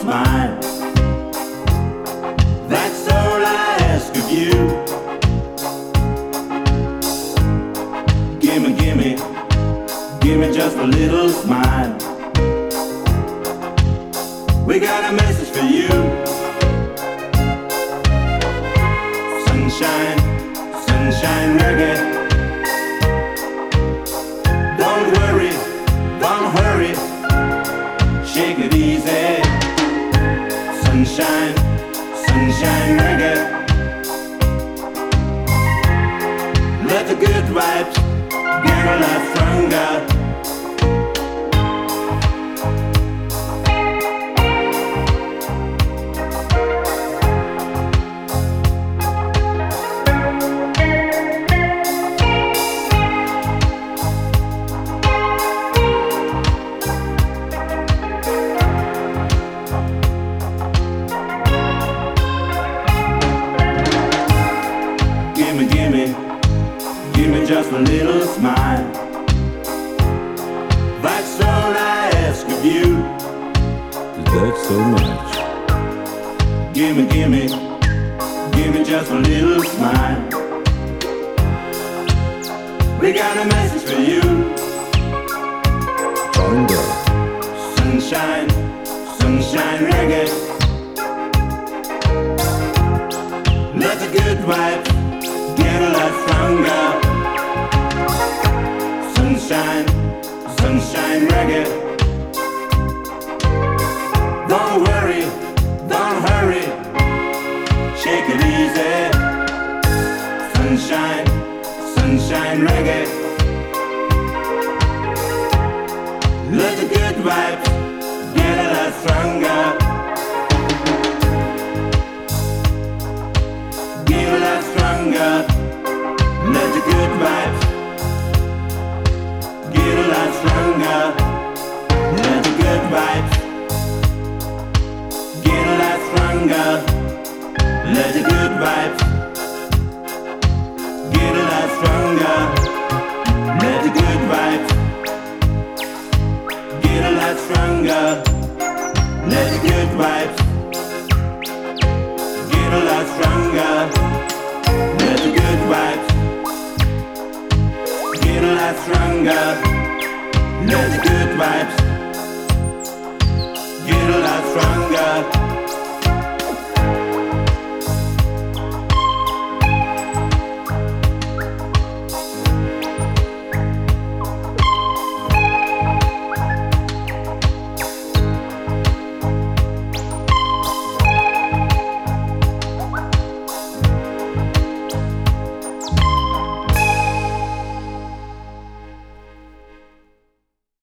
smile. That's all I ask of you. Gimme, gimme, gimme just a little smile. We got a message for you. Sunshine, sunshine reggae. Don't worry, don't hurry, shake it easy. Sunshine, sunshine reggae. Let the good vibes get a lot stronger. Gimme, gimme, gimme just a little smile. That's all I ask of you. Is that so much? Gimme, gimme, gimme just a little smile. We got a message for you. Thunder. Sunshine, sunshine reggae. Let the good vibes get a lot stronger. Sunshine, sunshine reggae. Don't worry, don't hurry, shake it easy. Sunshine, sunshine reggae. Let the good vibes get a lot stronger. Get a lot stronger. Let the good vibes get a lot stronger. Let the good vibes get a lot stronger. Let the good vibes get a lot stronger. Let the good vibes get a lot stronger. Let the good vibes get a lot stronger. Let the good vibes get a lot stronger. Let the good vibes get a lot stronger.